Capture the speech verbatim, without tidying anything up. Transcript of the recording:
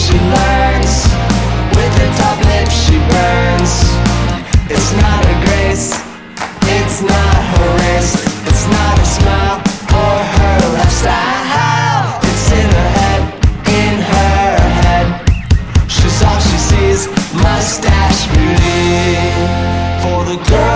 she learns. With her top lip she burns. It's not a grace, it's not her wrist, it's not a smile or her lifestyle. It's in her head, in her head. She's all she sees, mustache beauty. For the girl